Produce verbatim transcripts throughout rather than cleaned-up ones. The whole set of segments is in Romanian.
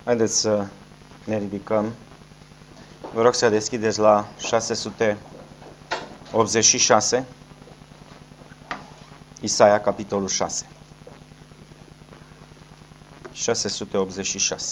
Haideți să ne ridicăm. Vă rog să deschideți la șase sute optzeci și șase, Isaia, capitolul șase. șase sute optzeci și șase.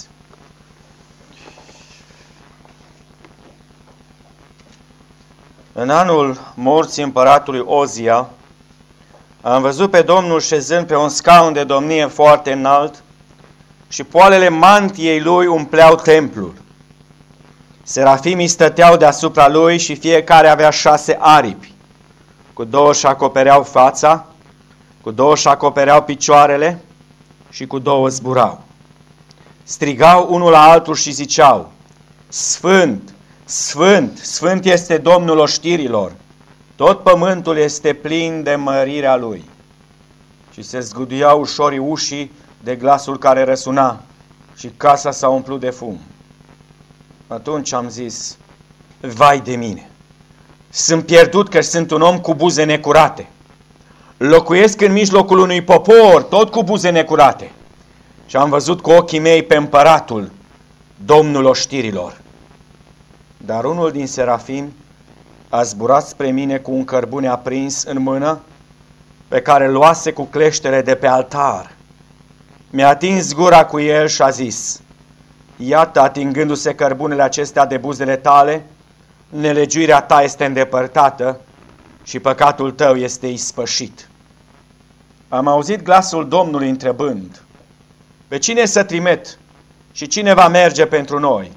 În anul morții împăratului Ozia, am văzut pe Domnul șezând pe un scaun de domnie foarte înalt și poalele mantiei lui umpleau templul. Serafimii stăteau deasupra lui și fiecare avea șase aripi. Cu două își acopereau fața, cu două își acopereau picioarele și cu două zburau. Strigau unul la altul și ziceau: Sfânt, Sfânt, Sfânt este Domnul oștirilor, tot pământul este plin de mărirea Lui. Și se zguduiau ușorii ușii de glasul care răsuna și casa s-a umplut de fum. Atunci am zis: vai de mine! Sunt pierdut că sunt un om cu buze necurate. Locuiesc în mijlocul unui popor, tot cu buze necurate. Și am văzut cu ochii mei pe împăratul, Domnul oștirilor. Dar unul din serafim a zburat spre mine cu un cărbune aprins în mână, pe care luase cu cleștele de pe altar. Mi-a atins gura cu el și a zis: iată, atingându-se cărbunele acestea de buzele tale, nelegiuirea ta este îndepărtată și păcatul tău este ispășit. Am auzit glasul Domnului întrebând: pe cine să trimet și cine va merge pentru noi?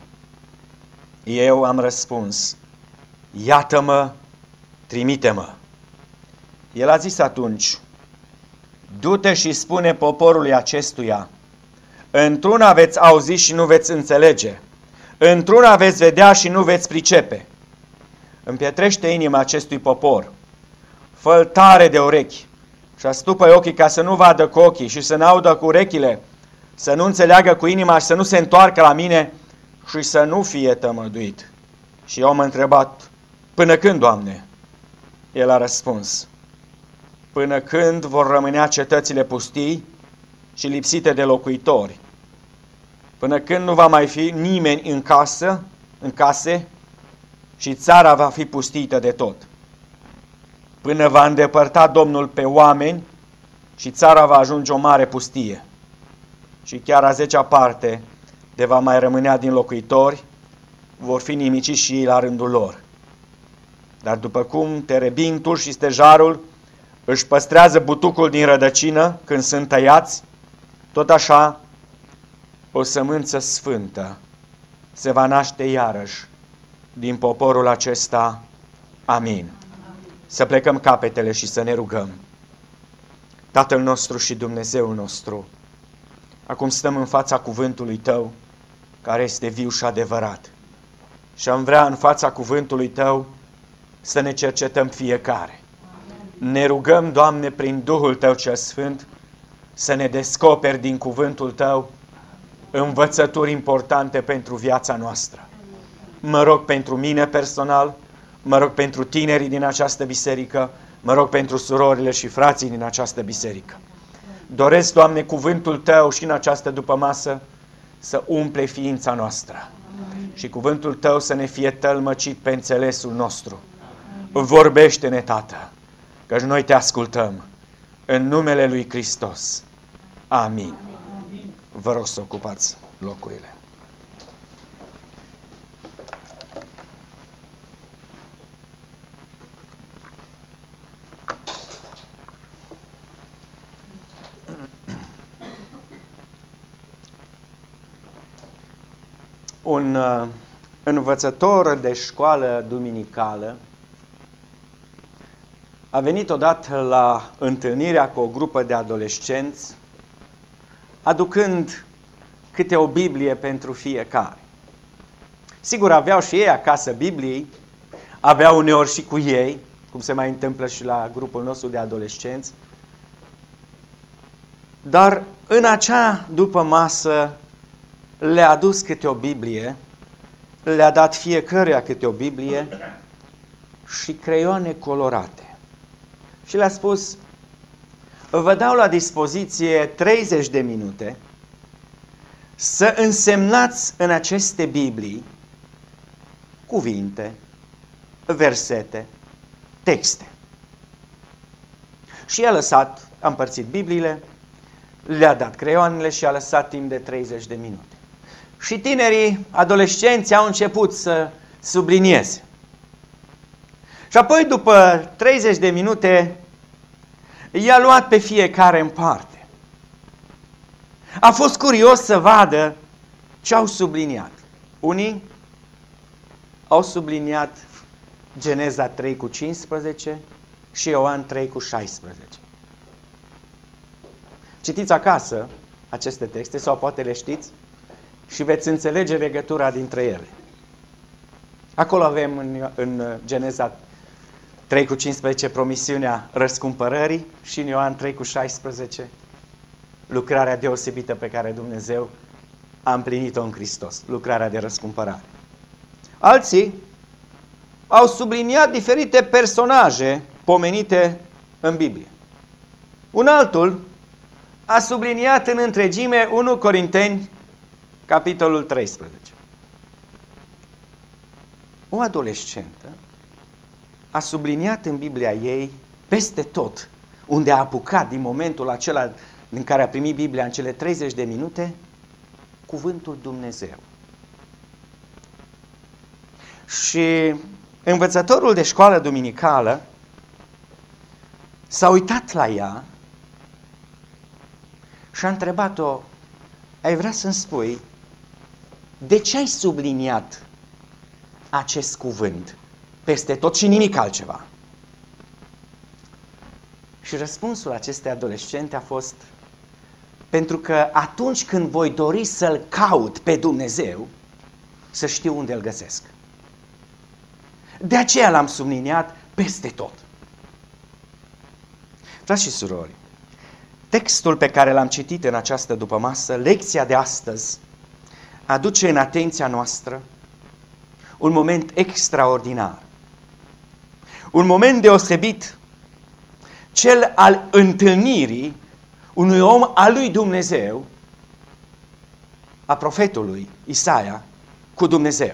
Eu am răspuns: iată-mă, trimite-mă. El a zis atunci: du-te și spune poporului acestuia: într-una veți auzi și nu veți înțelege, într-una veți vedea și nu veți pricepe. Împietrește inima acestui popor, fă-l tare de urechi și astupă ochii ca să nu vadă cu ochii și să n-audă cu urechile, să nu înțeleagă cu inima și să nu se întoarcă la mine și să nu fie tămăduit. Și eu am întrebat: până când, Doamne? El a răspuns: până când vor rămânea cetățile pustii și lipsite de locuitori, până când nu va mai fi nimeni în casă, în case și țara va fi pustită de tot, până va îndepărta Domnul pe oameni și țara va ajunge o mare pustie și chiar a zecea parte de va mai rămânea din locuitori vor fi nimiciți și ei la rândul lor. Dar după cum terebintul și stejarul își păstrează butucul din rădăcină când sunt tăiați, tot așa o sămânță sfântă se va naște iarăși din poporul acesta. Amin. Să plecăm capetele și să ne rugăm. Tatăl nostru și Dumnezeul nostru, acum stăm în fața cuvântului Tău, care este viu și adevărat. Și am vrea în fața cuvântului Tău să ne cercetăm fiecare. Ne rugăm, Doamne, prin Duhul Tău cel Sfânt, să ne descoperi din cuvântul Tău învățături importante pentru viața noastră. Mă rog pentru mine personal, mă rog pentru tinerii din această biserică, mă rog pentru surorile și frații din această biserică. Doresc, Doamne, cuvântul Tău și în această dupămasă să umple ființa noastră și cuvântul Tău să ne fie tălmăcit pe înțelesul nostru. Vorbește-ne, Tată, căci noi Te ascultăm. În numele Lui Hristos. Amin. Vă rog să ocupați locurile. Un uh, învățător de școală duminicală a venit odată la întâlnirea cu o grupă de adolescenți, aducând câte o Biblie pentru fiecare. Sigur, aveau și ei acasă Biblii, aveau uneori și cu ei, cum se mai întâmplă și la grupul nostru de adolescenți, dar în acea după masă le-a adus câte o Biblie, le-a dat fiecăruia câte o Biblie și creioane colorate. Și le-a spus: vă dau la dispoziție treizeci de minute să însemnați în aceste Biblii cuvinte, versete, texte. Și a lăsat, a împărțit Bibliile, le-a dat creioanele și a lăsat timp de treizeci de minute. Și tinerii, adolescenții au început să sublinieze. Și apoi, după treizeci de minute, i-a luat pe fiecare în parte. A fost curios să vadă ce au subliniat. Unii au subliniat Geneza trei cu cincisprezece și Ioan trei cu șaisprezece. Citiți acasă aceste texte, sau poate le știți, și veți înțelege legătura dintre ele. Acolo avem în, în Geneza trei cu cincisprezece promisiunea răscumpărării și în Ioan trei cu șaisprezece lucrarea deosebită pe care Dumnezeu a împlinit-o în Hristos, lucrarea de răscumpărare. Alții au subliniat diferite personaje pomenite în Biblie. Un altul a subliniat în întregime unu Corinteni, capitolul treisprezece. O adolescentă a subliniat în Biblia ei, peste tot, unde a apucat din momentul acela în care a primit Biblia în cele treizeci de minute, cuvântul Dumnezeu. Și învățătorul de școală duminicală s-a uitat la ea și a întrebat-o: ai vrea să-mi spui de ce ai subliniat acest cuvânt peste tot și nimic altceva? Și răspunsul acestei adolescente a fost: pentru că atunci când voi dori să-L caut pe Dumnezeu, să știu unde îl găsesc. De aceea l-am subliniat peste tot. Frați și surori, textul pe care l-am citit în această dupămasă, lecția de astăzi, aduce în atenția noastră un moment extraordinar. Un moment deosebit, cel al întâlnirii unui om al lui Dumnezeu, a profetului Isaia, cu Dumnezeu.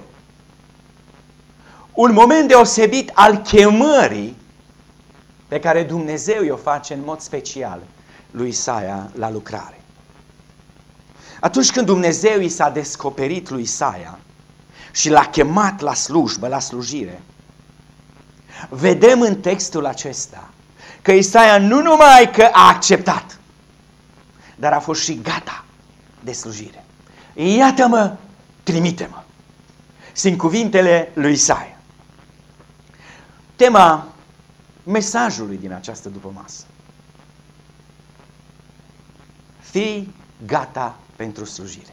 Un moment deosebit al chemării pe care Dumnezeu i-o face în mod special lui Isaia la lucrare. Atunci când Dumnezeu i s-a descoperit lui Isaia și l-a chemat la slujbă, la slujire, vedem în textul acesta că Isaia nu numai că a acceptat, dar a fost și gata de slujire. Iată-mă, trimite-mă. Sunt cuvintele lui Isaia. Tema mesajului din această dupămasă: fii gata pentru slujire.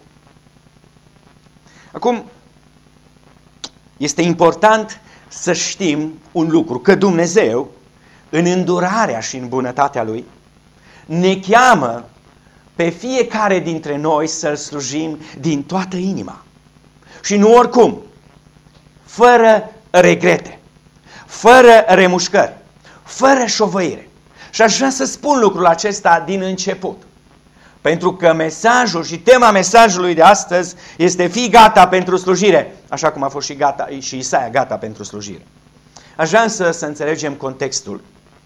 Acum, este important să știm un lucru, că Dumnezeu, în îndurarea și în bunătatea Lui, ne cheamă pe fiecare dintre noi să-L slujim din toată inima. Și nu oricum, fără regrete, fără remușcări, fără șovăire. Și aș vrea să spun lucrul acesta din început. Pentru că mesajul și tema mesajului de astăzi este: fii gata pentru slujire, așa cum a fost și, gata, și Isaia gata pentru slujire. Aș vrea să, să înțelegem contextul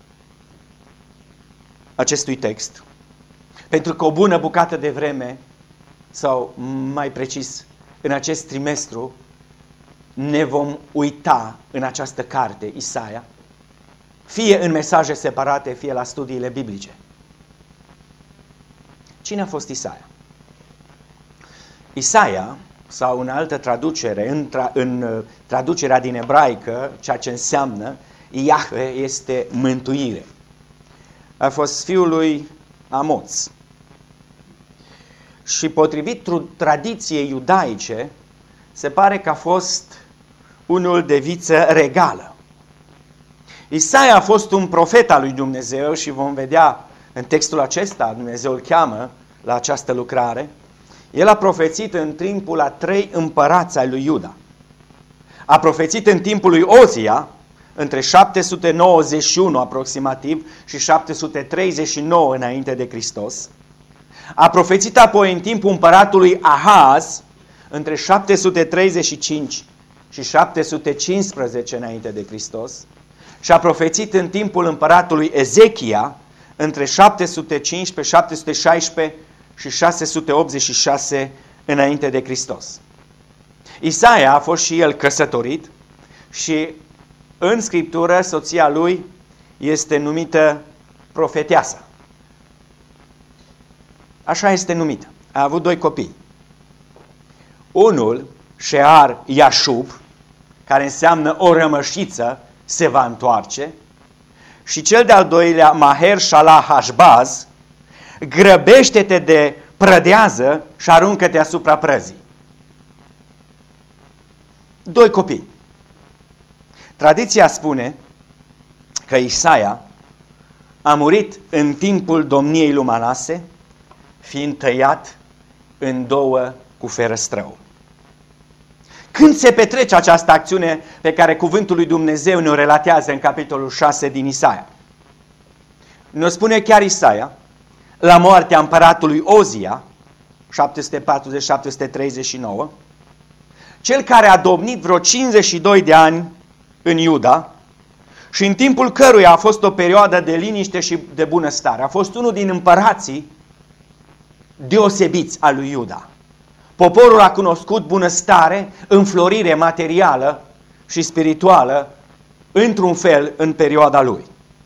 acestui text. Pentru că o bună bucată de vreme, sau mai precis, în acest trimestru, ne vom uita în această carte, Isaia, fie în mesaje separate, fie la studiile biblice. Cine a fost Isaia? Isaia, sau în altă traducere, în, tra, în traducerea din ebraică, ceea ce înseamnă Iahve este mântuire. A fost fiul lui Amoț. Și potrivit tradiției iudaice, se pare că a fost unul de viță regală. Isaia a fost un profet al lui Dumnezeu și vom vedea în textul acesta, Dumnezeu îl cheamă la această lucrare. El a profețit în timpul a trei împărați ai lui Iuda. A profețit în timpul lui Ozia, între șapte sute nouăzeci și unu aproximativ și șapte sute treizeci și nouă înainte de Hristos. A profețit apoi în timpul împăratului Ahaz, între șapte sute treizeci și cinci și șapte sute cincisprezece înainte de Hristos, și a profețit în timpul împăratului Ezechia, între șapte sute cincisprezece, șapte sute șaisprezece și șase sute optzeci și șase înainte de Hristos. Isaia a fost și el căsătorit și în Scriptură soția lui este numită profeteasă. Așa este numită. A avut doi copii. Unul, Shear Yashub, care înseamnă o rămășiță, se va întoarce, și cel de-al doilea, Maher Shalah Hashbaz, grăbește-te de prădează și aruncă-te asupra prăzii. Doi copii. Tradiția spune că Isaia a murit în timpul domniei lui Manase, fiind tăiat în două cu ferăstrău. Când se petrece această acțiune pe care cuvântul lui Dumnezeu ne-o relatează în capitolul șase din Isaia? Ne-o spune chiar Isaia, la moartea împăratului Ozia, șapte sute patruzeci - șapte sute treizeci și nouă, cel care a domnit vreo cincizeci și doi de ani în Iuda și în timpul căruia a fost o perioadă de liniște și de bunăstare. A fost unul din împărații deosebiți al lui Iuda. Poporul a cunoscut bunăstare, înflorire materială și spirituală, într-un fel, în perioada lui.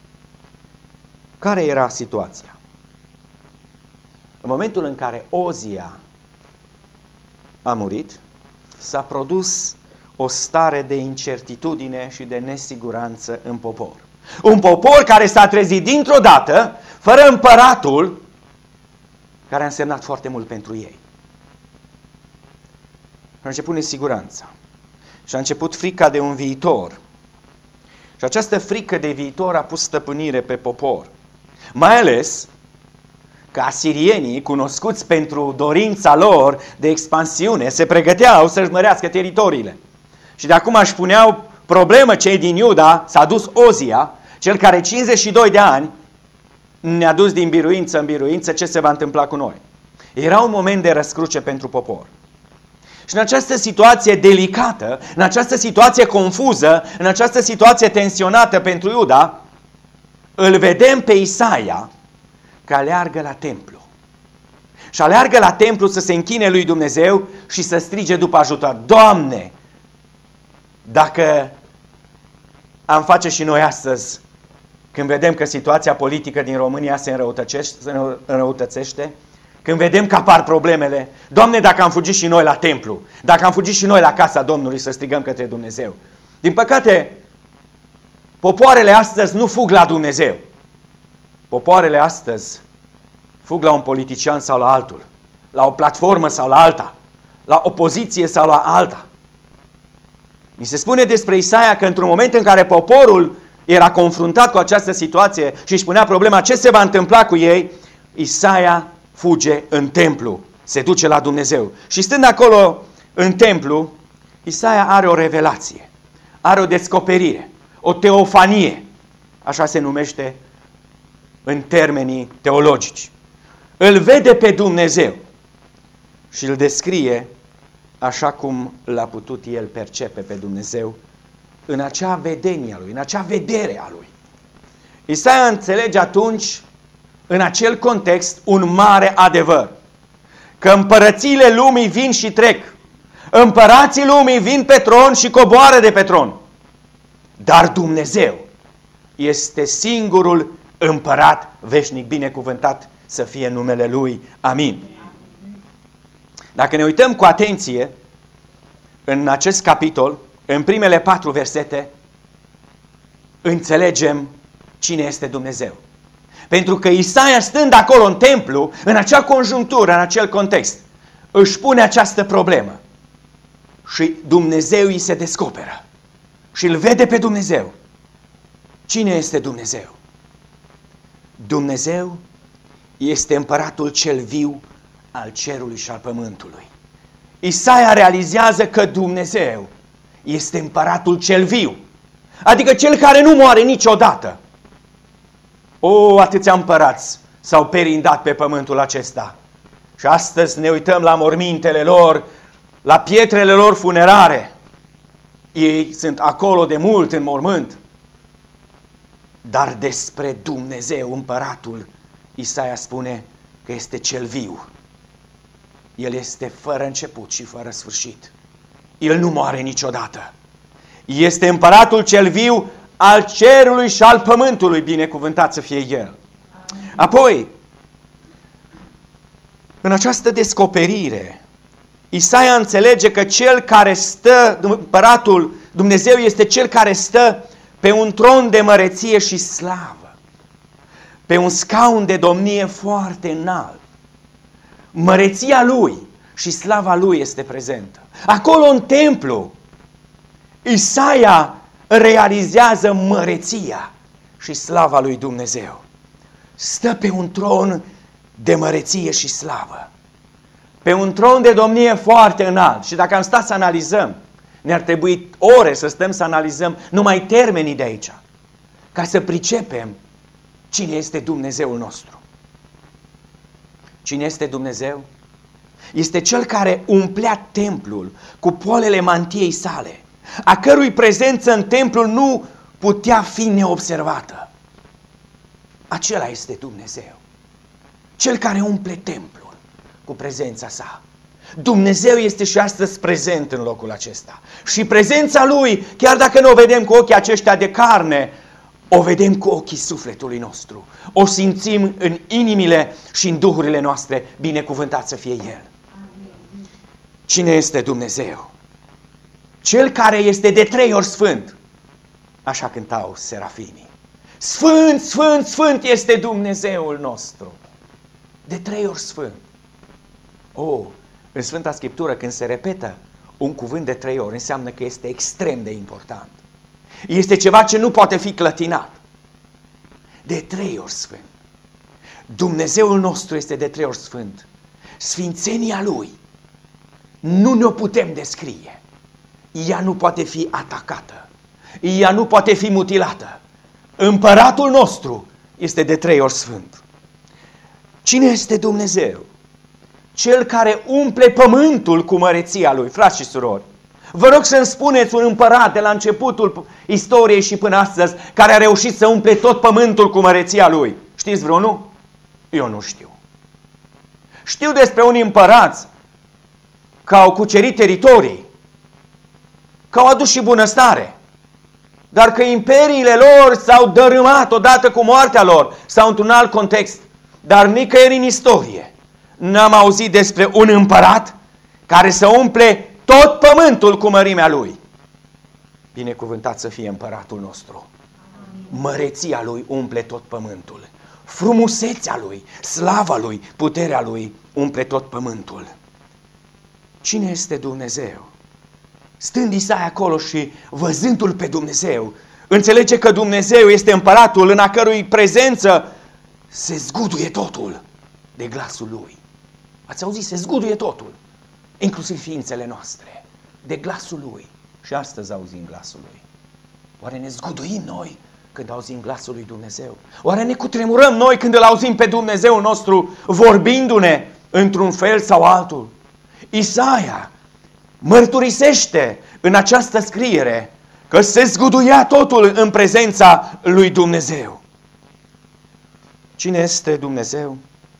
Care era situația? În momentul în care Ozia a murit, s-a produs o stare de incertitudine și de nesiguranță în popor. Un popor care s-a trezit dintr-o dată, fără împăratul, care a însemnat foarte mult pentru ei. A început nesiguranța și a început frica de un viitor. Și această frică de viitor a pus stăpânire pe popor. Mai ales că asirienii, cunoscuți pentru dorința lor de expansiune, se pregăteau să-și mărească teritoriile. Și de acum își puneau problemă cei din Iuda, s-a dus Ozia, cel care cincizeci și doi de ani ne-a dus din biruință în biruință, ce se va întâmpla cu noi. Era un moment de răscruce pentru popor. Și în această situație delicată, în această situație confuză, în această situație tensionată pentru Iuda, îl vedem pe Isaia că aleargă la templu. Și aleargă la templu să se închine lui Dumnezeu și să strige după ajutor. Doamne, dacă am face și noi astăzi, când vedem că situația politică din România se înrăutățește, când vedem că apar problemele, Doamne, dacă am fugit și noi la templu, dacă am fugit și noi la casa Domnului să strigăm către Dumnezeu. Din păcate, popoarele astăzi nu fug la Dumnezeu. Popoarele astăzi fug la un politician sau la altul, la o platformă sau la alta, la opoziție sau la alta. Mi se spune despre Isaia că într-un moment în care poporul era confruntat cu această situație și își punea problema ce se va întâmpla cu ei, Isaia fuge în templu, se duce la Dumnezeu. Și stând acolo în templu, Isaia are o revelație, are o descoperire, o teofanie, așa se numește în termenii teologici. Îl vede pe Dumnezeu și îl descrie așa cum l-a putut el percepe pe Dumnezeu în acea vedenie a lui, în acea vedere a lui. Isaia înțelege atunci, în acel context, un mare adevăr. Că împărățiile lumii vin și trec. Împărații lumii vin pe tron și coboară de pe tron. Dar Dumnezeu este singurul împărat veșnic, binecuvântat să fie numele Lui. Amin. Dacă ne uităm cu atenție în acest capitol, în primele patru versete, înțelegem cine este Dumnezeu. Pentru că Isaia, stând acolo în templu, în acea conjunctură, în acel context, își pune această problemă. Și Dumnezeu îi se descoperă. Și îl vede pe Dumnezeu. Cine este Dumnezeu? Dumnezeu este împăratul cel viu al cerului și al pământului. Isaia realizează că Dumnezeu este împăratul cel viu. Adică cel care nu moare niciodată. O, atâția împărați s-au perindat pe pământul acesta. Și astăzi ne uităm la mormintele lor, la pietrele lor funerare. Ei sunt acolo de mult în mormânt. Dar despre Dumnezeu, împăratul, Isaia spune că este cel viu. El este fără început și fără sfârșit. El nu moare niciodată. Este împăratul cel viu al cerului și al pământului, binecuvântat să fie El. Apoi, în această descoperire, Isaia înțelege că cel care stă, împăratul Dumnezeu este cel care stă pe un tron de măreție și slavă, pe un scaun de domnie foarte înalt. Măreția Lui și slava Lui este prezentă. Acolo în templu, Isaia realizează măreția și slava lui Dumnezeu. Stă pe un tron de măreție și slavă, pe un tron de domnie foarte înalt. Și dacă am stat să analizăm, ne-ar trebui ore să stăm să analizăm numai termenii de aici, ca să pricepem cine este Dumnezeul nostru. Cine este Dumnezeu? Este Cel care umplea templul cu poalele mantiei sale, a cărui prezență în templul nu putea fi neobservată. Acela este Dumnezeu. Cel care umple templul cu prezența sa. Dumnezeu este și astăzi prezent în locul acesta. Și prezența Lui, chiar dacă nu o vedem cu ochii aceștia de carne, o vedem cu ochii sufletului nostru. O simțim în inimile și în duhurile noastre. Binecuvântat să fie El. Cine este Dumnezeu? Cel care este de trei ori sfânt. Așa cântau serafimii. Sfânt, sfânt, sfânt este Dumnezeul nostru. De trei ori sfânt. Oh, în Sfânta Scriptură, când se repetă un cuvânt de trei ori, înseamnă că este extrem de important. Este ceva ce nu poate fi clătinat. De trei ori sfânt. Dumnezeul nostru este de trei ori sfânt. Sfințenia Lui nu ne-o putem descrie. Ea nu poate fi atacată. Ea nu poate fi mutilată. Împăratul nostru este de trei ori sfânt. Cine este Dumnezeu? Cel care umple pământul cu măreția Lui. Frați și surori, vă rog să-mi spuneți un împărat de la începutul istoriei și până astăzi care a reușit să umple tot pământul cu măreția Lui. Știți vreunul? Eu nu știu. Știu despre unii împărați că au cucerit teritorii, că au adus și bunăstare, dar că imperiile lor s-au dărâmat odată cu moartea lor sau într-un alt context. Dar nicăieri în istorie n-am auzit despre un împărat care să umple tot pământul cu mărimea Lui. Binecuvântat să fie împăratul nostru. Măreția Lui umple tot pământul. Frumusețea Lui, slava Lui, puterea Lui umple tot pământul. Cine este Dumnezeu? Stând Isaia acolo și văzându-L pe Dumnezeu, înțelege că Dumnezeu este împăratul în a cărui prezență se zguduie totul de glasul Lui. Ați auzit? Se zguduie totul, inclusiv ființele noastre, de glasul Lui. Și astăzi auzim glasul Lui. Oare ne zguduim noi când auzim glasul lui Dumnezeu? Oare ne cutremurăm noi când îl auzim pe Dumnezeu nostru vorbindu-ne într-un fel sau altul? Isaia mărturisește în această scriere că se zguduia totul în prezența lui Dumnezeu. Cine este Dumnezeu?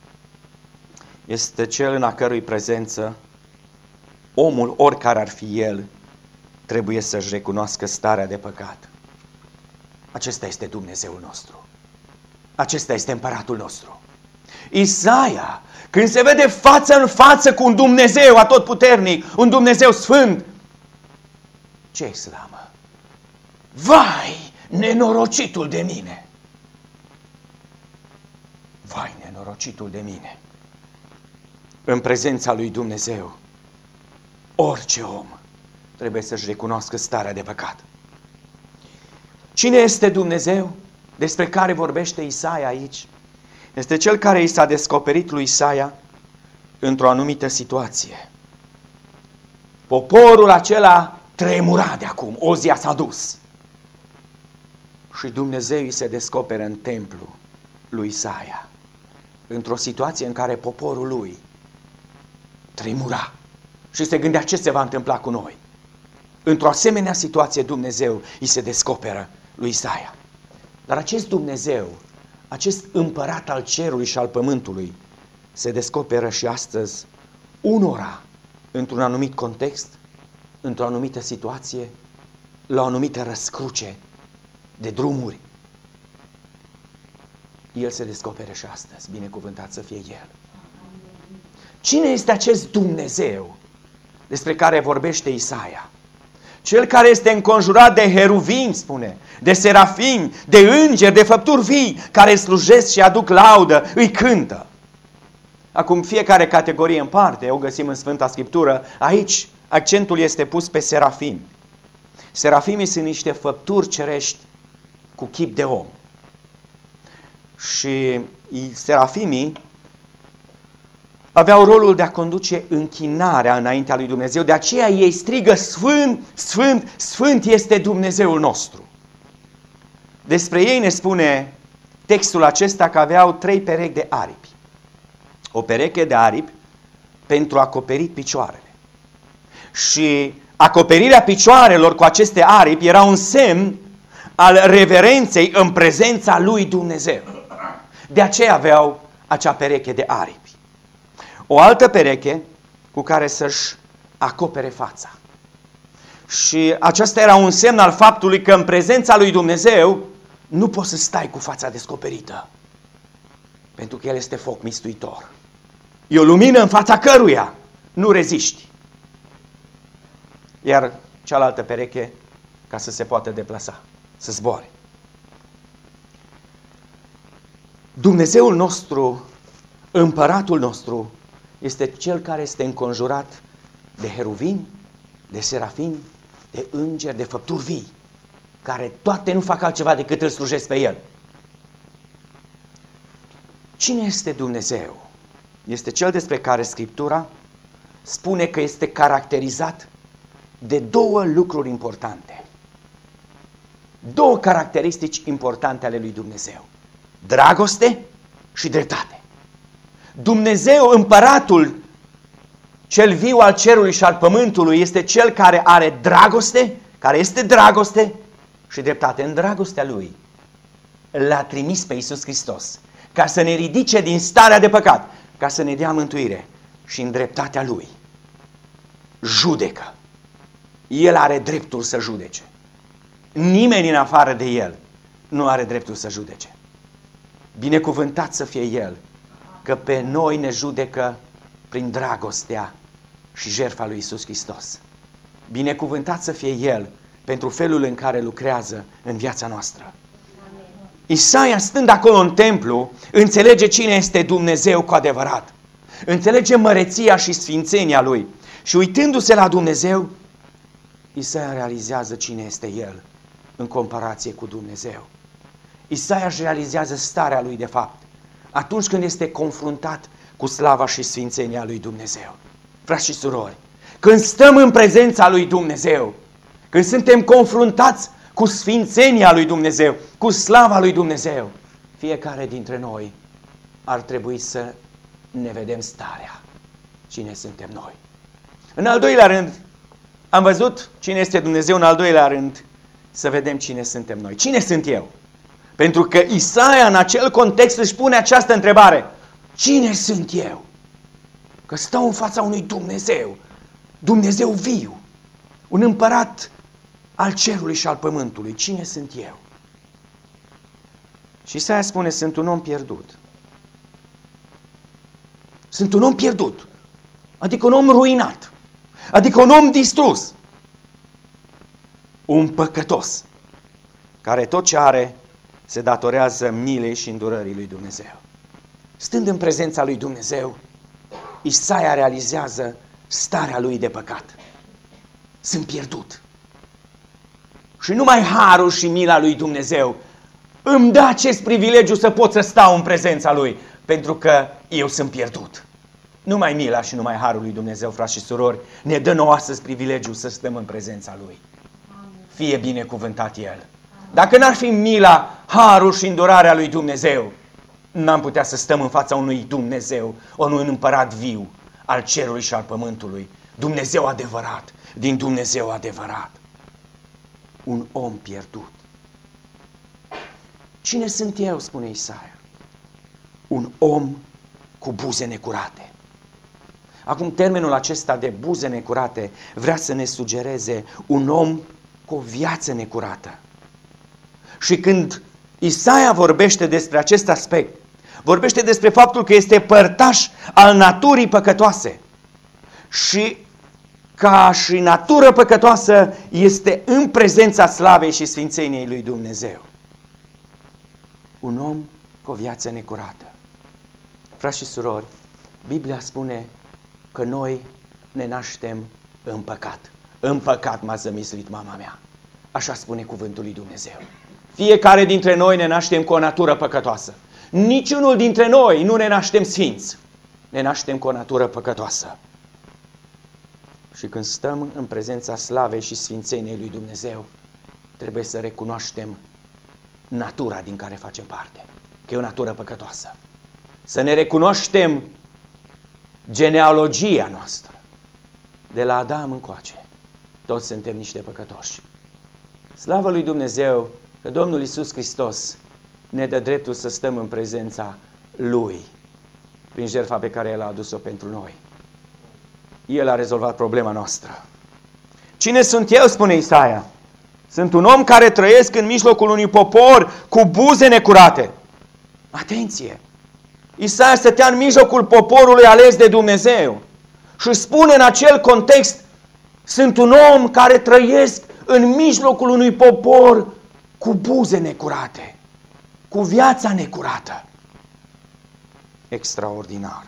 Este Cel în a cărui prezență omul, oricare ar fi el, trebuie să-și recunoască starea de păcat. Acesta este Dumnezeul nostru. Acesta este împăratul nostru. Isaia, când se vede față în față cu un Dumnezeu atotputernic, un Dumnezeu sfânt, ce exclamă? Vai, nenorocitul de mine! Vai, nenorocitul de mine! În prezența lui Dumnezeu, orice om trebuie să-și recunoască starea de păcat. Cine este Dumnezeu despre care vorbește Isaia aici? Este Cel care i s-a descoperit lui Isaia într-o anumită situație. Poporul acela tremura de acum, Ozia s-a dus. Și Dumnezeu îi se descoperă în templu lui Isaia, într-o situație în care poporul lui tremura și se gândea ce se va întâmpla cu noi. Într-o asemenea situație Dumnezeu îi se descoperă lui Isaia. Dar acest Dumnezeu, acest împărat al cerului și al pământului, se descoperă și astăzi unora într-un anumit context, într-o anumită situație, la o anumită răscruce de drumuri. El se descoperă și astăzi, binecuvântat să fie El. Cine este acest Dumnezeu despre care vorbește Isaia? Cel care este înconjurat de heruvimi, spune, de serafimi, de îngeri, de făpturi vii, care slujesc și aduc laudă, îi cântă. Acum, fiecare categorie în parte, o găsim în Sfânta Scriptură, aici accentul este pus pe serafimi. Serafimii sunt niște făpturi cerești cu chip de om. Și serafimii aveau rolul de a conduce închinarea înaintea lui Dumnezeu, de aceea ei strigă: Sfânt, Sfânt, Sfânt este Dumnezeul nostru. Despre ei ne spune textul acesta că aveau trei perechi de aripi. O pereche de aripi pentru a acoperi picioarele. Și acoperirea picioarelor cu aceste aripi era un semn al reverenței în prezența lui Dumnezeu. De aceea aveau acea pereche de aripi. O altă pereche cu care să-și acopere fața. Și acesta era un semn al faptului că în prezența lui Dumnezeu nu poți să stai cu fața descoperită. Pentru că El este foc mistuitor. E o lumină în fața căruia nu reziști. Iar cealaltă pereche ca să se poată deplasa, să zboare. Dumnezeul nostru, împăratul nostru, este Cel care este înconjurat de heruvimi, de serafimi, de îngeri, de făpturi vii, care toate nu fac altceva decât îl slujesc pe El. Cine este Dumnezeu? Este Cel despre care Scriptura spune că este caracterizat de două lucruri importante. Două caracteristici importante ale lui Dumnezeu. Dragoste și dreptate. Dumnezeu, împăratul cel viu al cerului și al pământului, este Cel care are dragoste, care este dragoste și dreptate. În dragostea Lui L-a trimis pe Iisus Hristos ca să ne ridice din starea de păcat, ca să ne dea mântuire, și în dreptatea Lui judecă. El are dreptul să judece. Nimeni în afară de El nu are dreptul să judece. Binecuvântat să fie El, că pe noi ne judecă prin dragostea și jertfa lui Iisus Hristos. Binecuvântat să fie El pentru felul în care lucrează în viața noastră. Isaia, stând acolo în templu, înțelege cine este Dumnezeu cu adevărat. Înțelege măreția și sfințenia Lui. Și uitându-se la Dumnezeu, Isaia realizează cine este El în comparație cu Dumnezeu. Isaia își realizează starea lui de fapt atunci când este confruntat cu slava și sfințenia lui Dumnezeu. Frați și surori, când stăm în prezența lui Dumnezeu, când suntem confruntați cu sfințenia lui Dumnezeu, cu slava lui Dumnezeu, fiecare dintre noi ar trebui să ne vedem starea, cine suntem noi. În al doilea rând, am văzut cine este Dumnezeu, în al doilea rând, să vedem cine suntem noi. Cine sunt eu? Pentru că Isaia în acel context își pune această întrebare. Cine sunt eu? Că stau în fața unui Dumnezeu, Dumnezeu viu, un împărat al cerului și al pământului. Cine sunt eu? Și Isaia spune, sunt un om pierdut. Sunt un om pierdut. Adică un om ruinat. Adică un om distrus. Un păcătos care tot ce are se datorează milei și îndurării lui Dumnezeu. Stând în prezența lui Dumnezeu, Isaia realizează starea lui de păcat. Sunt pierdut. Și numai harul și mila lui Dumnezeu îmi dă acest privilegiu să pot să stau în prezența Lui, pentru că eu sunt pierdut. Numai mila și numai harul lui Dumnezeu, frați și surori, ne dă nouă astăzi privilegiul să stăm în prezența Lui. Fie binecuvântat El. Dacă n-ar fi mila, harul și îndurarea lui Dumnezeu, n-am putea să stăm în fața unui Dumnezeu, unui împărat viu, al cerului și al pământului, Dumnezeu adevărat, din Dumnezeu adevărat. Un om pierdut. Cine sunt eu, spune Isaia? Un om cu buze necurate. Acum, termenul acesta de buze necurate vrea să ne sugereze un om cu o viață necurată. Și când Isaia vorbește despre acest aspect, vorbește despre faptul că este părtaș al naturii păcătoase și ca și natură păcătoasă este în prezența slavei și sfințeniei lui Dumnezeu. Un om cu o viață necurată. Frați și surori, Biblia spune că noi ne naștem în păcat. În păcat m-a zămislit mama mea. Așa spune cuvântul lui Dumnezeu. Fiecare dintre noi ne naștem cu o natură păcătoasă. Niciunul dintre noi nu ne naștem sfinți. Ne naștem cu o natură păcătoasă. Și când stăm în prezența slavei și sfințeniei lui Dumnezeu, trebuie să recunoaștem natura din care facem parte. Că e o natură păcătoasă. Să ne recunoaștem genealogia noastră. De la Adam încoace. Toți suntem niște păcătoși. Slavă lui Dumnezeu că Domnul Iisus Hristos ne dă dreptul să stăm în prezența Lui prin jertfa pe care El a adus-o pentru noi. El a rezolvat problema noastră. Cine sunt eu, spune Isaia? Sunt un om care trăiesc în mijlocul unui popor cu buze necurate. Atenție! Isaia stătea în mijlocul poporului ales de Dumnezeu și spune în acel context: sunt un om care trăiesc în mijlocul unui popor cu buze necurate, cu viața necurată. Extraordinar!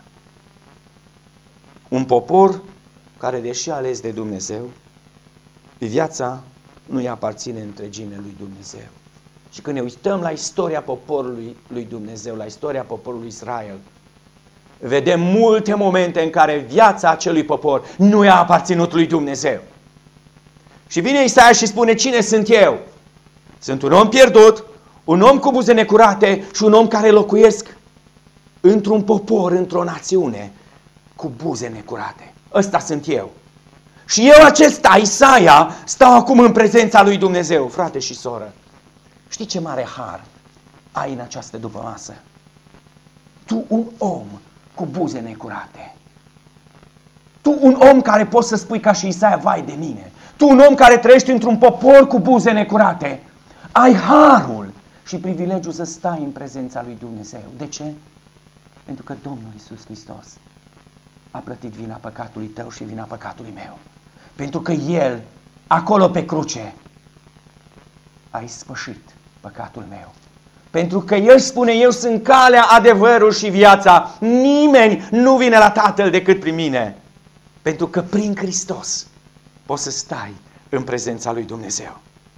Un popor care, deși ales de Dumnezeu, viața nu îi aparține întregime lui Dumnezeu. Și când ne uităm la istoria poporului lui Dumnezeu, la istoria poporului Israel, vedem multe momente în care viața acelui popor nu i-a aparținut lui Dumnezeu. Și vine Isaia și spune: cine sunt eu? Sunt un om pierdut, un om cu buze necurate și un om care locuiesc într-un popor, într-o națiune cu buze necurate. Ăsta sunt eu. Și eu acesta, Isaia, stau acum în prezența lui Dumnezeu. Frate și soră, știi ce mare har ai în această dupămasă? Tu, un om cu buze necurate. Tu, un om care poți să spui ca și Isaia: vai de mine. Tu, un om care trăiești într-un popor cu buze necurate, ai harul și privilegiul să stai în prezența lui Dumnezeu. De ce? Pentru că Domnul Iisus Hristos a plătit vina păcatului tău și vina păcatului meu. Pentru că El, acolo pe cruce, a ispășit păcatul meu. Pentru că El spune: eu sunt calea, adevărul și viața. Nimeni nu vine la Tatăl decât prin mine. Pentru că prin Hristos poți să stai în prezența lui Dumnezeu.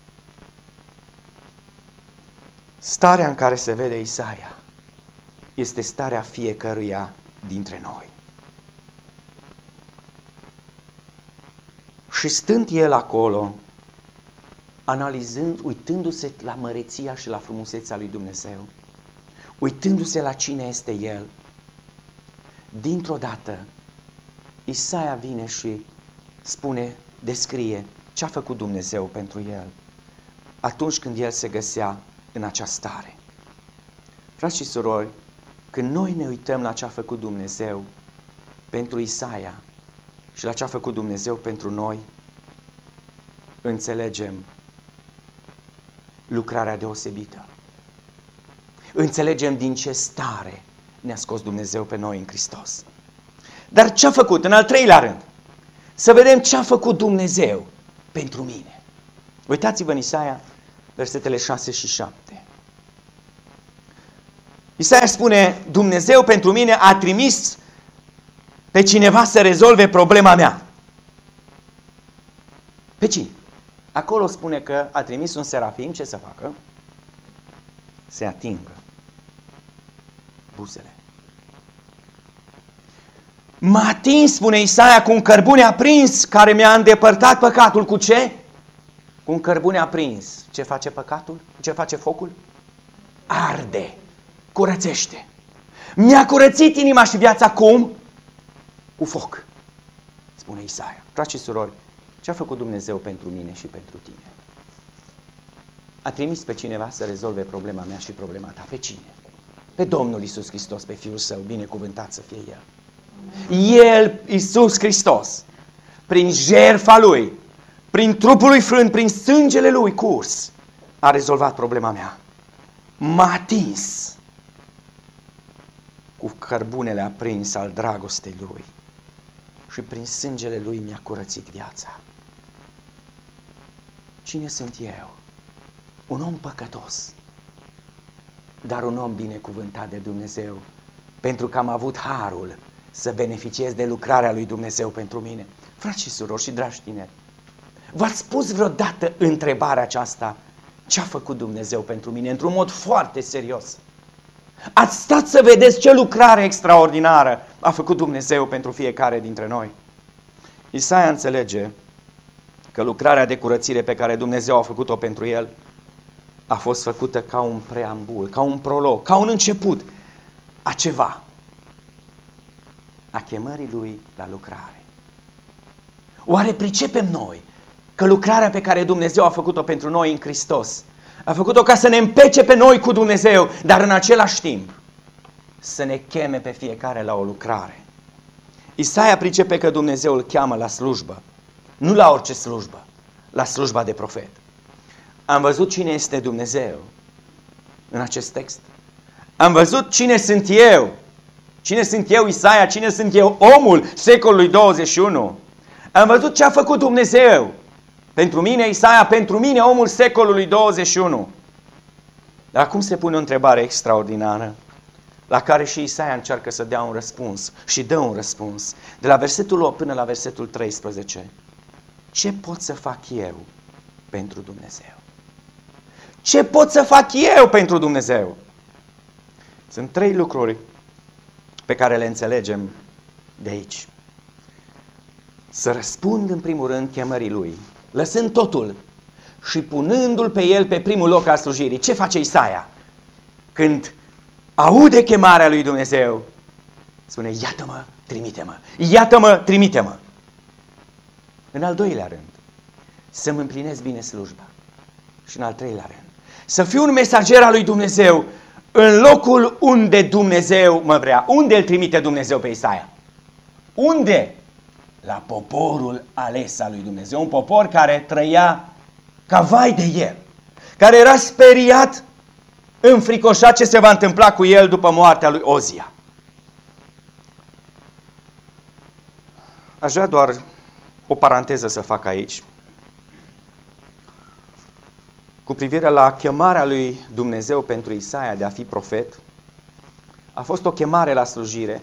Starea în care se vede Isaia este starea fiecăruia dintre noi. Și stând el acolo, analizând, uitându-se la măreția și la frumusețea lui Dumnezeu, uitându-se la cine este El, dintr-o dată Isaia vine și spune, descrie ce a făcut Dumnezeu pentru el atunci când el se găsea în acea stare. Frați și surori, când noi ne uităm la ce a făcut Dumnezeu pentru Isaia și la ce a făcut Dumnezeu pentru noi, înțelegem lucrarea deosebită. Înțelegem din ce stare ne-a scos Dumnezeu pe noi în Hristos. Dar ce a făcut? În al treilea rând, să vedem ce a făcut Dumnezeu pentru mine. Uitați-vă în Isaia, versetele șase și șapte. Isaia spune, Dumnezeu pentru mine a trimis pe cineva să rezolve problema mea. Pe cine? Acolo spune că a trimis un serafim, ce să facă? Se atingă buzele. M-a atins, spune Isaia, cu un cărbune aprins care mi-a îndepărtat păcatul. Cu ce? Cu un cărbune aprins. Ce face păcatul? Ce face focul? Arde, curățește. Mi-a curățit inima și viața cum? cu foc, spune Isaia. Frați și surori, ce a făcut Dumnezeu pentru mine și pentru tine? A trimis pe cineva să rezolve problema mea și problema ta. Pe cine? Pe Domnul Iisus Hristos, pe Fiul Său, binecuvântat să fie El. El, Iisus Hristos, prin jertfa Lui, prin trupul Lui frânt, prin sângele Lui curs, a rezolvat problema mea. M-a atins cu cărbunele aprins al dragostei Lui și prin sângele Lui mi-a curățit viața. Cine sunt eu? Un om păcătos, dar un om binecuvântat de Dumnezeu, pentru că am avut harul să beneficiez de lucrarea lui Dumnezeu pentru mine. Frați și surori și dragi tineri, v-ați spus vreodată întrebarea aceasta? Ce a făcut Dumnezeu pentru mine? Într-un mod foarte serios. Ați stat să vedeți ce lucrare extraordinară a făcut Dumnezeu pentru fiecare dintre noi. Isaia înțelege că lucrarea de curățire pe care Dumnezeu a făcut-o pentru el a fost făcută ca un preambul, ca un prolog, ca un început a ceva, a chemării lui la lucrare. Oare pricepem noi că lucrarea pe care Dumnezeu a făcut-o pentru noi în Hristos a făcut-o ca să ne împece pe noi cu Dumnezeu, dar în același timp să ne cheme pe fiecare la o lucrare? Isaia pricepe că Dumnezeu îl cheamă la slujbă, nu la orice slujbă, la slujba de profet. Am văzut cine este Dumnezeu în acest text. Am văzut cine sunt eu. Cine sunt eu, Isaia, cine sunt eu, omul secolului douăzeci și unu. Am văzut ce a făcut Dumnezeu pentru mine, Isaia, pentru mine, omul secolului douăzeci și unu. Dar acum se pune o întrebare extraordinară, la care și Isaia încearcă să dea un răspuns și dă un răspuns. De la versetul opt până la versetul treisprezece. Ce pot să fac eu pentru Dumnezeu? Ce pot să fac eu pentru Dumnezeu? Sunt trei lucruri pe care le înțelegem de aici. Să răspund în primul rând chemării Lui, lăsând totul și punându-L pe El pe primul loc al slujirii. Ce face Isaia? Când aude chemarea lui Dumnezeu, spune, iată-mă, trimite-mă, iată-mă, trimite-mă. În al doilea rând, să-mi împlinesc bine slujba. Și în al treilea rând, să fiu un mesager al lui Dumnezeu în locul unde Dumnezeu mă vrea. Unde îl trimite Dumnezeu pe Isaia? Unde? La poporul ales al lui Dumnezeu. Un popor care trăia ca vai de el, care era speriat, înfricoșat ce se va întâmpla cu el după moartea lui Ozia. Aș vrea doar o paranteză să fac aici, cu privire la chemarea lui Dumnezeu pentru Isaia de a fi profet. A fost o chemare la slujire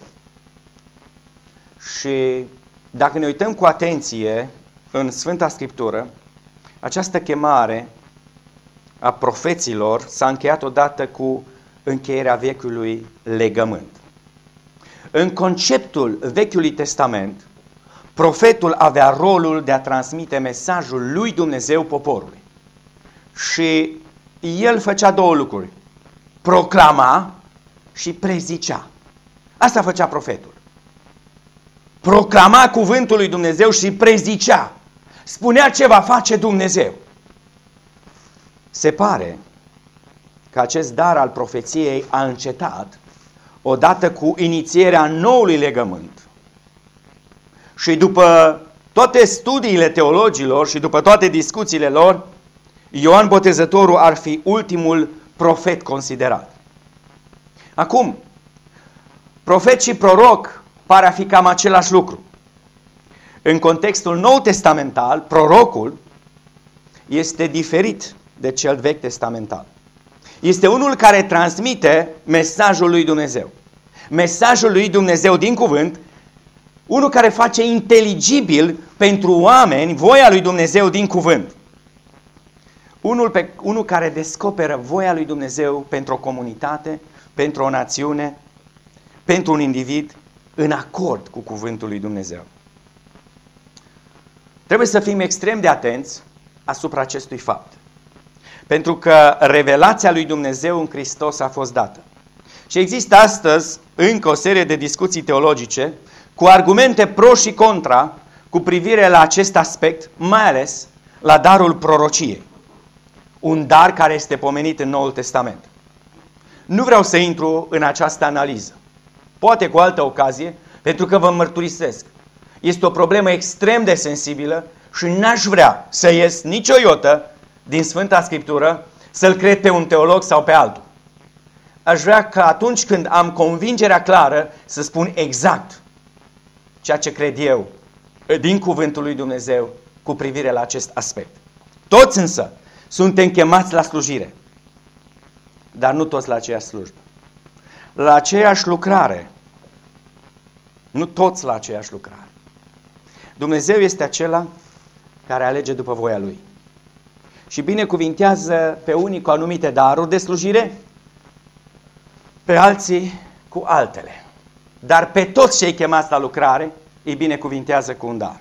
și dacă ne uităm cu atenție în Sfânta Scriptură, această chemare a profeților s-a încheiat odată cu încheierea Vechiului Legământ. În conceptul Vechiului Testament, profetul avea rolul de a transmite mesajul lui Dumnezeu poporului. Și el făcea două lucruri. Proclama și prezicea. Asta făcea profetul. Proclama cuvântul lui Dumnezeu și prezicea. Spunea ce va face Dumnezeu. Se pare că acest dar al profeției a încetat odată cu inițierea noului legământ. Și după toate studiile teologilor și după toate discuțiile lor, Ioan Botezătorul ar fi ultimul profet considerat. Acum, profet și proroc pare a fi cam același lucru. În contextul nou testamental, prorocul este diferit de cel vechi testamental. Este unul care transmite mesajul lui Dumnezeu. Mesajul lui Dumnezeu din cuvânt, unul care face inteligibil pentru oameni voia lui Dumnezeu din cuvânt. Unul, pe, unul care descoperă voia lui Dumnezeu pentru o comunitate, pentru o națiune, pentru un individ, în acord cu cuvântul lui Dumnezeu. Trebuie să fim extrem de atenți asupra acestui fapt. Pentru că revelația lui Dumnezeu în Hristos a fost dată. Și există astăzi încă o serie de discuții teologice cu argumente pro și contra cu privire la acest aspect, mai ales la darul prorociei. Un dar care este pomenit în Noul Testament. Nu vreau să intru în această analiză. Poate cu altă ocazie, pentru că vă mărturisesc. Este o problemă extrem de sensibilă și n-aș vrea să ies nicio iotă din Sfânta Scriptură să-l cred pe un teolog sau pe altul. Aș vrea că atunci când am convingerea clară să spun exact ceea ce cred eu din Cuvântul lui Dumnezeu cu privire la acest aspect. Toți însă suntem chemați la slujire, dar nu toți la aceeași slujbă. La aceeași lucrare, nu toți la aceeași lucrare. Dumnezeu este acela care alege după voia Lui și binecuvintează pe unii cu anumite daruri de slujire, pe alții cu altele. Dar pe toți cei chemați la lucrare îi binecuvintează cu un dar.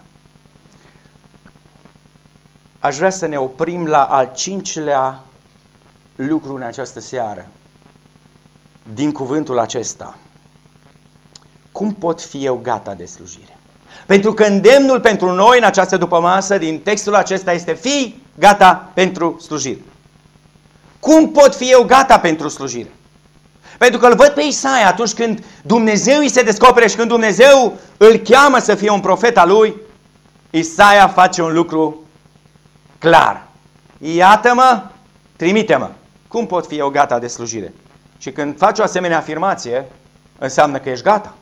Aș vrea să ne oprim la al cincilea lucru în această seară, din cuvântul acesta. Cum pot fi eu gata de slujire? Pentru că îndemnul pentru noi în această dupămasă, din textul acesta, este fii gata pentru slujire. Cum pot fi eu gata pentru slujire? Pentru că îl văd pe Isaia atunci când Dumnezeu îi se descopere și când Dumnezeu îl cheamă să fie un profet al lui, Isaia face un lucru clar. Iată-mă, trimite-mă. Cum pot fi eu gata de slujire? Și când faci o asemenea afirmație, înseamnă că ești gata.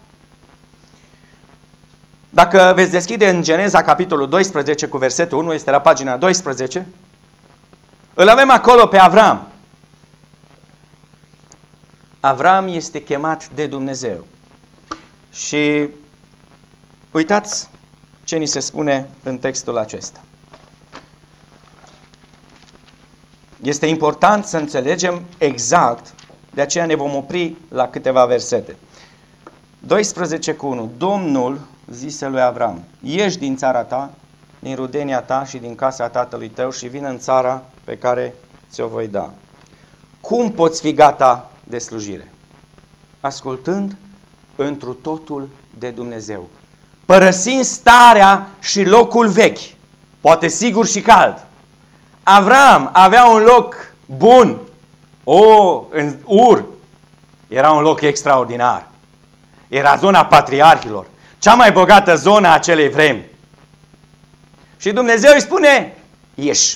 Dacă veți deschide în Geneza capitolul doisprezece cu versetul unu, este la pagina doisprezece, îl avem acolo pe Avram. Avram este chemat de Dumnezeu. Și uitați ce ni se spune în textul acesta. Este important să înțelegem exact, de aceea ne vom opri la câteva versete. doisprezece cu unu. Domnul zise lui Avram, ieși din țara ta, din rudenia ta și din casa tatălui tău și vină în țara pe care ți-o voi da. Cum poți fi gata de slujire? Ascultând întru totul de Dumnezeu. Părăsind starea și locul vechi, poate sigur și cald. Avram avea un loc bun. O, în Ur era un loc extraordinar. Era zona patriarhilor, cea mai bogată zonă a acelei vremi. Și Dumnezeu îi spune, ieși.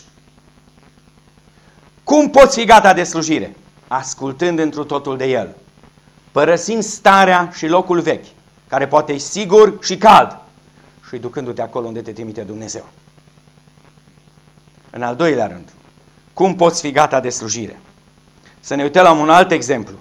Cum poți fi gata de slujire? Ascultând întru totul de El. Părăsind starea și locul vechi, care poate e sigur și cald, și ducându-te acolo unde te trimite Dumnezeu. În al doilea rând, cum poți fi gata de slujire? Să ne uităm la un alt exemplu.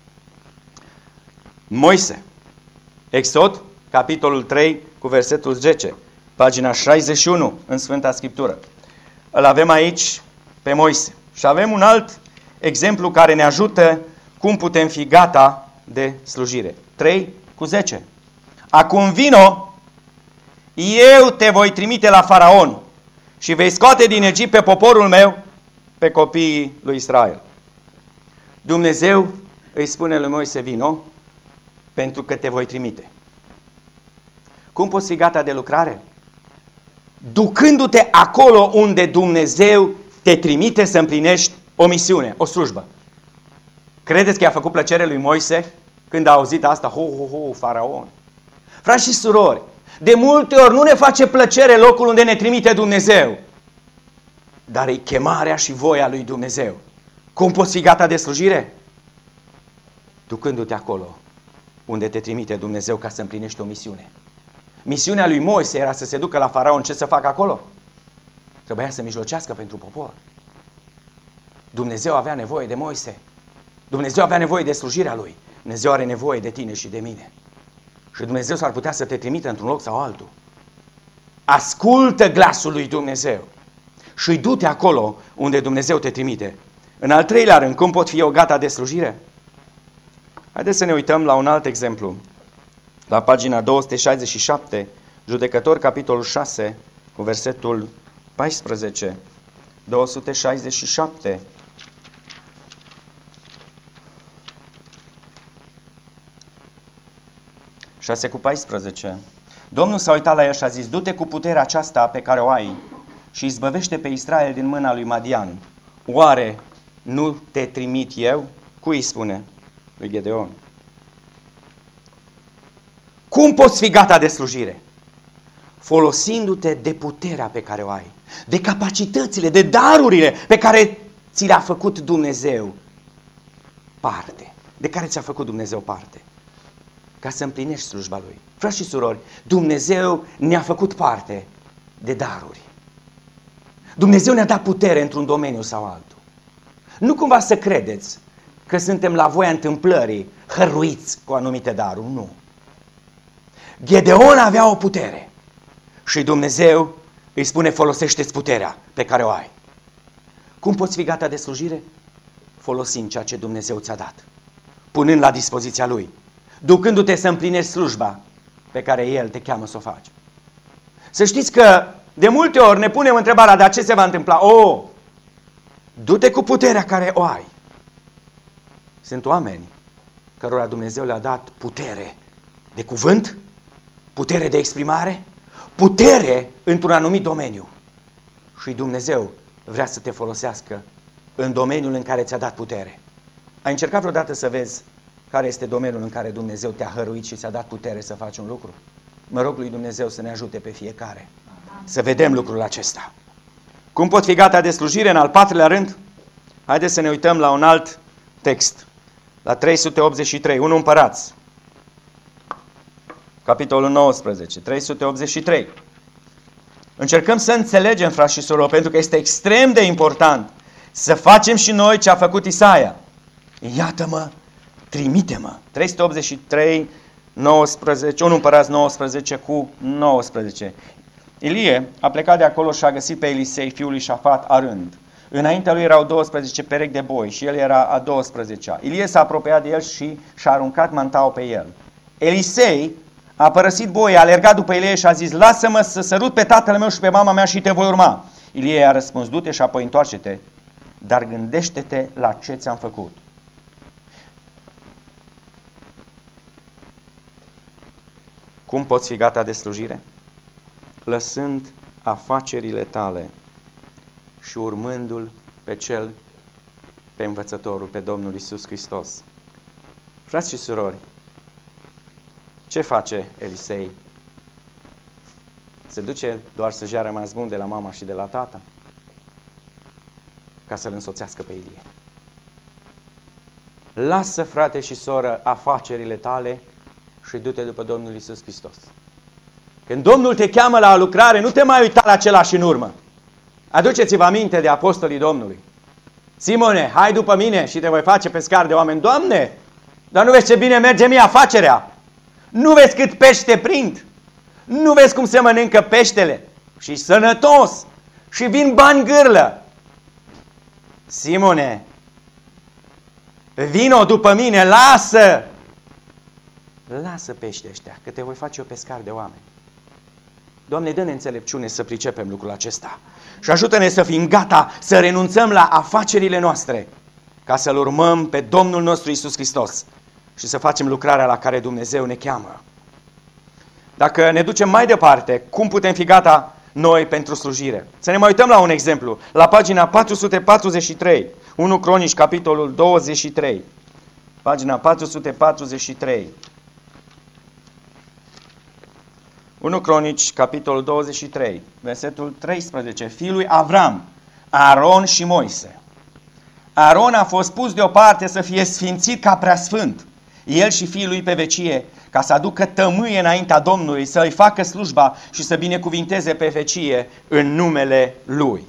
Moise. Exod, capitolul trei, cu versetul zece, pagina șaizeci și unu în Sfânta Scriptură. Îl avem aici pe Moise. Și avem un alt exemplu care ne ajută cum putem fi gata de slujire. trei cu zece. Acum vino, eu te voi trimite la Faraon și vei scoate din Egipt pe poporul meu, pe copiii lui Israel. Dumnezeu îi spune lui Moise, vino, pentru că te voi trimite. Cum poți fi gata de lucrare? Ducându-te acolo unde Dumnezeu te trimite să împlinești o misiune, o slujbă. Credeți că i-a făcut plăcere lui Moise când a auzit asta? Ho, ho, ho, Faraon. Frați și surori, de multe ori nu ne face plăcere locul unde ne trimite Dumnezeu, dar e chemarea și voia lui Dumnezeu. Cum poți fi gata de slujire? Ducându-te acolo unde te trimite Dumnezeu ca să împlinești o misiune. Misiunea lui Moise era să se ducă la Faraon. Ce să facă acolo? Trebuia să mijlocească pentru popor. Dumnezeu avea nevoie de Moise. Dumnezeu avea nevoie de slujirea lui. Dumnezeu are nevoie de tine și de mine. Și Dumnezeu s-ar putea să te trimită într-un loc sau altul. Ascultă glasul lui Dumnezeu și du-te acolo unde Dumnezeu te trimite. În al treilea rând, cum pot fi eu gata de slujire? Haideți să ne uităm la un alt exemplu. La pagina două sute șaizeci și șapte, Judecători, capitolul șase, cu versetul paisprezece. două sute șaizeci și șapte. șase cu paisprezece. Domnul s-a uitat la el și a zis, du-te cu puterea aceasta pe care o ai și izbăvește pe Israel din mâna lui Madian. Oare nu te trimit eu? Cui îi spune? Lui Gedeon. Cum poți fi gata de slujire? Folosindu-te de puterea pe care o ai, de capacitățile, de darurile pe care ți le-a făcut Dumnezeu parte, de care ți-a făcut Dumnezeu parte, ca să împlinești slujba Lui. Frați și surori, Dumnezeu ne-a făcut parte de daruri. Dumnezeu ne-a dat putere într-un domeniu sau altul. Nu cumva să credeți că suntem la voia întâmplării hăruiți cu anumite daruri, nu. Gedeon avea o putere și Dumnezeu îi spune, folosește-ți puterea pe care o ai. Cum poți fi gata de slujire? Folosind ceea ce Dumnezeu ți-a dat, punând la dispoziția Lui, ducându-te să împlinești slujba pe care El te cheamă să o faci. Să știți că de multe ori ne punem întrebarea, dar ce se va întâmpla? O, du-te cu puterea care o ai. Sunt oameni cărora Dumnezeu le-a dat putere de cuvânt, putere de exprimare, putere într-un anumit domeniu. Și Dumnezeu vrea să te folosească în domeniul în care ți-a dat putere. Ai încercat vreodată să vezi care este domeniul în care Dumnezeu te-a hăruit și ți-a dat putere să faci un lucru? Mă rog lui Dumnezeu să ne ajute pe fiecare să vedem lucrul acesta. Cum pot fi gata de slujire? În al patrulea rând, haideți să ne uităm la un alt text. La trei sute optzeci și trei, unu Împărați. Capitolul nouăsprezece, trei sute optzeci și trei. Încercăm să înțelegem, frați și surori, pentru că este extrem de important să facem și noi ce a făcut Isaia. Iată-mă, trimite-mă. trei sute optzeci și trei, nouăsprezece, unu Împărați nouăsprezece cu nouăsprezece. Ilie a plecat de acolo și a găsit pe Elisei, fiul lui Șafat, arând. Înaintea lui erau douăsprezece perechi de boi și el era a douăsprezecea. Ilie s-a apropiat de el și și-a aruncat mantaua pe el. Elisei a părăsit boii, a alergat după Ilie și a zis, lasă-mă să sărut pe tatăl meu și pe mama mea și te voi urma. Ilie i-a răspuns, du-te și apoi întoarce-te, dar gândește-te la ce ți-am făcut. Cum poți fi gata de slujire? Lăsând afacerile tale și urmându-L pe Cel, pe Învățătorul, pe Domnul Iisus Hristos. Frați și surori, ce face Elisei? Se duce doar să-și ia rămas bun de la mama și de la tata? Ca să-l însoțească pe Ilie. Lasă, frate și soră, afacerile tale și du-te după Domnul Iisus Hristos. Când Domnul te cheamă la lucrare, nu te mai uita la același în urmă. Aduceți-vă aminte de apostolii Domnului. Simone, hai după mine și te voi face pescar de oameni. Doamne, dar nu vezi ce bine merge mie afacerea? Nu vezi cât pește prind? Nu vezi cum se mănâncă peștele? Și sănătos. Și vin bani gârlă. Simone, vino după mine, lasă! Lasă pește ăștia, că te voi face eu pescar de oameni. Doamne, dă-ne înțelepciune să pricepem lucrul acesta și ajută-ne să fim gata să renunțăm la afacerile noastre ca să-L urmăm pe Domnul nostru Iisus Hristos și să facem lucrarea la care Dumnezeu ne cheamă. Dacă ne ducem mai departe, cum putem fi gata noi pentru slujire? Să ne mai uităm la un exemplu, la pagina patru sute patruzeci și trei, unu Cronici, capitolul douăzeci și trei, pagina patru sute patruzeci și trei. unu Cronici, capitolul douăzeci și trei, versetul treisprezece, fiul lui Avram, Aron și Moise. Aron a fost pus deoparte să fie sfințit ca preasfânt, el și fiul lui pe vecie, ca să aducă tămâie înaintea Domnului, să îi facă slujba și să binecuvinteze pe vecie în numele Lui.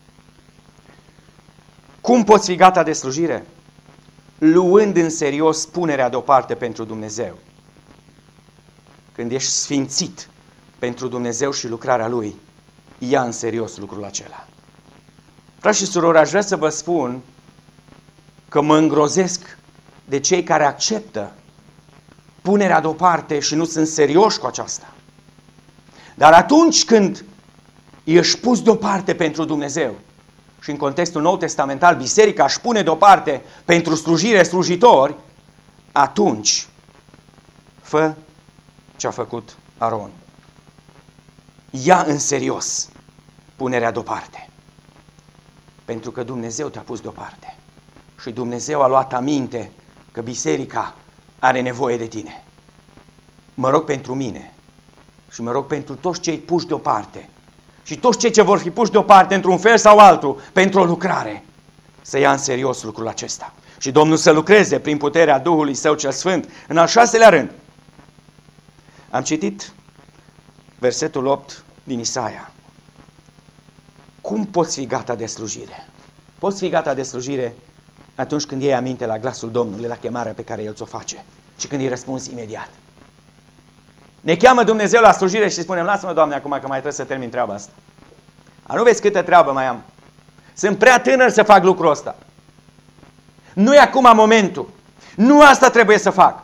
Cum poți fi gata de slujire? Luând în serios punerea deoparte pentru Dumnezeu. Când ești sfințit pentru Dumnezeu și lucrarea Lui, ia în serios lucrul acela. Frați și surori, aș vrea să vă spun că mă îngrozesc de cei care acceptă punerea deoparte și nu sunt serioși cu aceasta. Dar atunci când ești pus deoparte pentru Dumnezeu și în contextul nou testamental biserica își pune deoparte pentru slujire slujitori, atunci fă ce a făcut Aron. Ia în serios punerea deoparte. Pentru că Dumnezeu te-a pus deoparte. Și Dumnezeu a luat aminte că biserica are nevoie de tine. Mă rog pentru mine și mă rog pentru toți cei puși deoparte și toți cei ce vor fi puși deoparte într-un fel sau altul pentru o lucrare, să ia în serios lucrul acesta. Și Domnul să lucreze prin puterea Duhului Său cel Sfânt. În al șaselea rând, am citit versetul opt din Isaia. Cum poți fi gata de slujire? Poți fi gata de slujire atunci când iei aminte la glasul Domnului, la chemarea pe care El ți-o face și când îi răspunzi imediat. Ne cheamă Dumnezeu la slujire și spunem, lasă-mă, Doamne, acum că mai trebuie să termin treaba asta. A, nu vezi câtă treabă mai am? Sunt prea tânăr să fac lucrul ăsta. Nu e acum momentul. Nu asta trebuie să fac.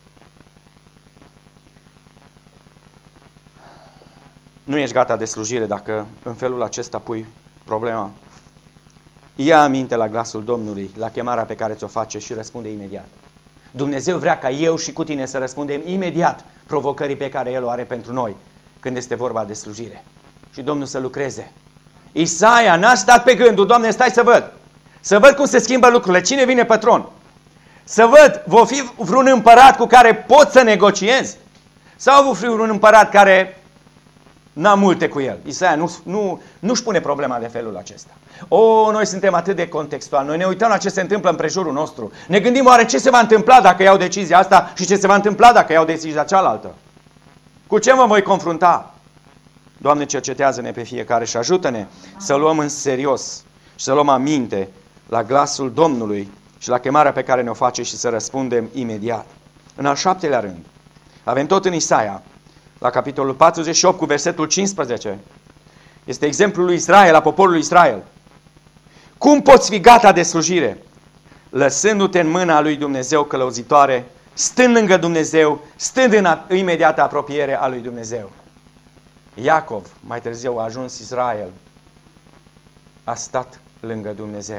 Nu ești gata de slujire dacă în felul acesta pui problema. Ia aminte la glasul Domnului, la chemarea pe care ți-o face și răspunde imediat. Dumnezeu vrea ca eu și cu tine să răspundem imediat provocării pe care El o are pentru noi când este vorba de slujire. Și Domnul să lucreze. Isaia n-a stat pe gândul, Doamne, stai să văd. Să văd cum se schimbă lucrurile, cine vine pătron. Să văd, va fi vreun împărat cu care pot să negociez? Sau va fi vreun împărat care n-am multe cu el? Isaia nu, nu, nu-și pune problema de felul acesta. O, noi suntem atât de contextuali, noi ne uităm la ce se întâmplă în prejurul nostru. Ne gândim oare ce se va întâmpla dacă iau decizia asta și ce se va întâmpla dacă iau decizia cealaltă. Cu ce mă voi confrunta? Doamne, cercetează-ne pe fiecare și ajută-ne să luăm în serios și să luăm aminte la glasul Domnului și la chemarea pe care ne-o face și să răspundem imediat. În al șaptelea rând, avem tot în Isaia, la capitolul patruzeci și opt cu versetul cincisprezece. Este exemplul lui Israel, a poporului Israel. Cum poți fi gata de slujire? Lăsându-te în mâna lui Dumnezeu călăuzitoare, stând lângă Dumnezeu, stând în imediată apropiere a lui Dumnezeu. Iacov, mai târziu a ajuns Israel, a stat lângă Dumnezeu.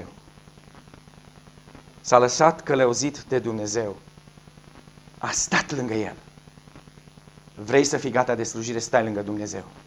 S-a lăsat călăuzit de Dumnezeu. A stat lângă El. Vrei să fii gata de slujire, stai lângă Dumnezeu.